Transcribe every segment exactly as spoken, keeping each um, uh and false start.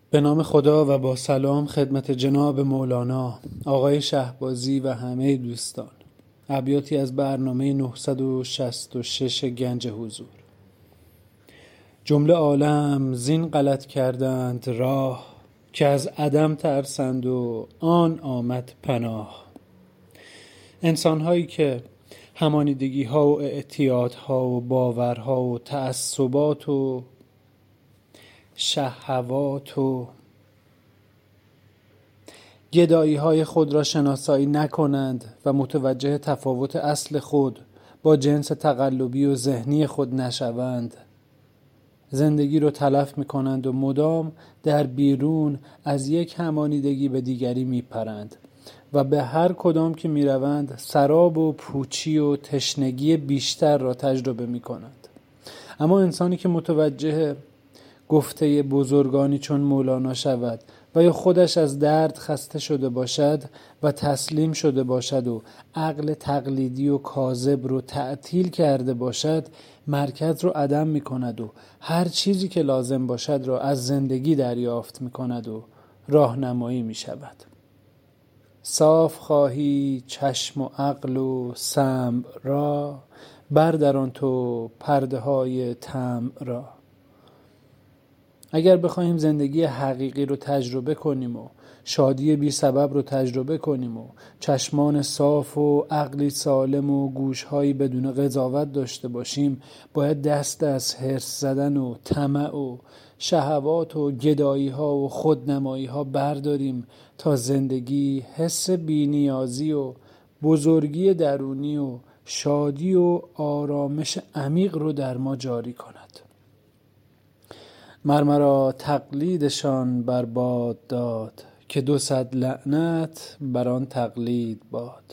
به نام خدا و با سلام خدمت جناب مولانا آقای شهبازی و همه دوستان. ابیاتی از برنامه نهصد و شصت و شش گنج حضور. جمله عالم زین غلط کردند راه، که از عدم ترسند و آن آمد پناه. انسان هایی که همانیدگی ها و اعتیاد ها و باورها و تعصبات و شهوات و گدایی های خود را شناسایی نکنند و متوجه تفاوت اصل خود با جنس تقلبی و ذهنی خود نشوند، زندگی رو تلف می کنند و مدام در بیرون از یک همانیدگی به دیگری می پرند و به هر کدام که می روند سراب و پوچی و تشنگی بیشتر را تجربه می کنند. اما انسانی که متوجه گفته بزرگانی چون مولانا شود و یا خودش از درد خسته شده باشد و تسلیم شده باشد و عقل تقلیدی و کاذب رو تعطیل کرده باشد، مرکز رو عدم می کند و هر چیزی که لازم باشد را از زندگی دریافت می کند و راهنمایی می شود. صاف خواهی چشم و عقل و سمع را، بردران تو پرده های طمع را. اگر بخوایم زندگی حقیقی رو تجربه کنیم و شادی بی سبب رو تجربه کنیم و چشمان صاف و عقلی سالم و گوشهایی بدون قضاوت داشته باشیم، باید دست از حرص زدن و طمع و شهوات و گدایی ها و خودنمایی ها برداریم تا زندگی حس بی‌نیازی و بزرگی درونی و شادی و آرامش عمیق رو در ما جاری کند. مر مرا تقلیدشان برباد داد، که دو صد لعنت بر آن تقلید باد.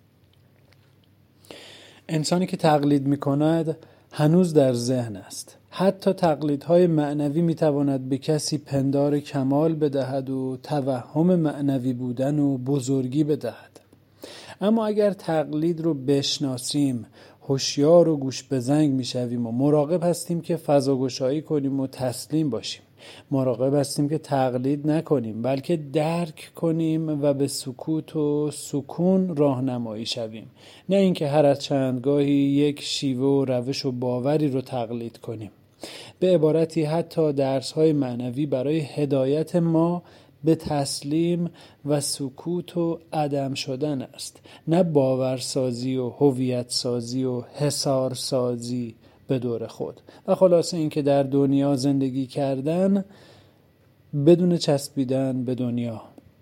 انسانی که تقلید می کند هنوز در ذهن است. حتی تقلیدهای معنوی می تواند به کسی پندار کمال بدهد و توهم معنوی بودن و بزرگی بدهد. اما اگر تقلید رو بشناسیم، هوشیار و گوش به زنگ میشویم و مراقب هستیم که فضاگشایی کنیم و تسلیم باشیم. مراقب هستیم که تقلید نکنیم، بلکه درک کنیم و به سکوت و سکون راهنمایی شویم، نه اینکه هر از چندگاهی یک شیوه و روش و باوری رو تقلید کنیم. به عبارتی حتی درس‌های معنوی برای هدایت ما به تسلیم و سکوت و عدم شدن است، نه باورسازی و هویت سازی و حصار سازی به دور خود. و خلاصه این که در دنیا زندگی کردن بدون چسبیدن به دنیا.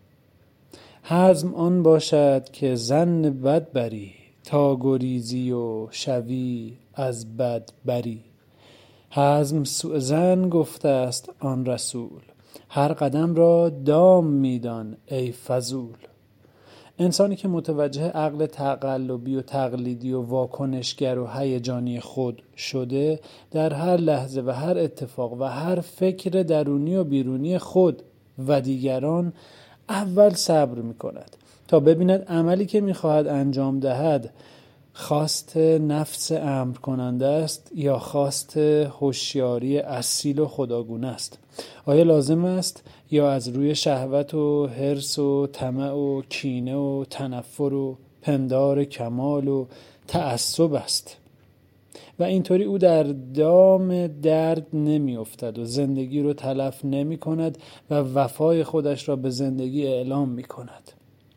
حزم آن باشد که ظن بد بری، تا گریزی و شوی از بد بری. حزم سوء ظن گفته است آن رسول، هر قدم را دام میدان ای فضول. انسانی که متوجه عقل تقلبی و تقلیدی و واکنشگر و هیجانی خود شده، در هر لحظه و هر اتفاق و هر فکر درونی و بیرونی خود و دیگران اول صبر می کند تا ببیند عملی که می خواهد انجام دهد خواست نفس امر کننده است یا خواست هوشیاری اصیل و خداگونه است. آیا لازم است یا از روی شهوت و حرص و طمع و کینه و تنفر و پندار کمال و تعصب است؟ و اینطوری او در دام درد نمی افتد و زندگی رو تلف نمی کند و وفای خودش را به زندگی اعلام می کند.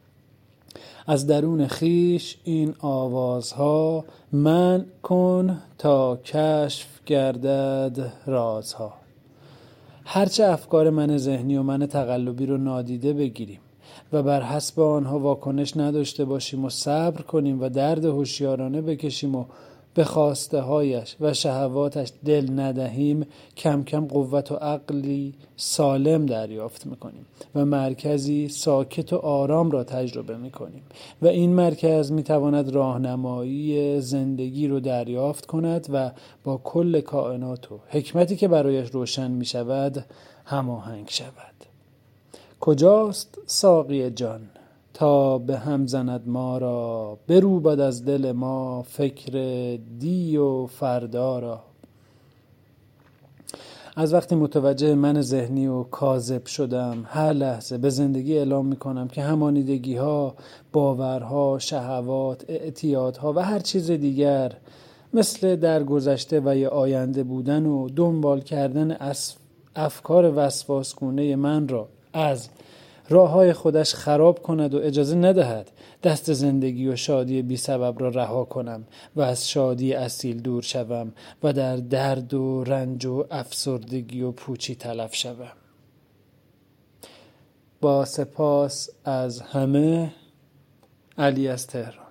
از درون خیش این آوازها منع کن تا کشف گردد رازها. هرچه افکار من ذهنی و من تقلبی رو نادیده بگیریم و بر حسب آنها واکنش نداشته باشیم و صبر کنیم و درد هوشیارانه بکشیم و به خواسته هایش و شهواتش دل ندهیم، کم کم قوت و عقلی سالم دریافت میکنیم و مرکزی ساکت و آرام را تجربه میکنیم و این مرکز میتواند راهنمایی زندگی رو دریافت کند و با کل کائنات و حکمتی که برایش روشن میشود هماهنگ شود. کجاست ساقی جان تا به هم زند ما را، بروبد از دل ما فکر دی و فردا را. از وقتی متوجه من ذهنی و کاذب شدم، هر لحظه به زندگی اعلام میکنم که همانیدگی ها، باورها، شهوات، اعتیادها و هر چیز دیگر مثل در گذشته و یا آینده بودن و دنبال کردن افکار وسواسگونه من را از راه های خودش خراب کند و اجازه ندهد دست زندگی و شادی بی سبب را رها کنم و از شادی اصیل دور شوم و در درد و رنج و افسردگی و پوچی تلف شوم. با سپاس از همه، علی از تهران.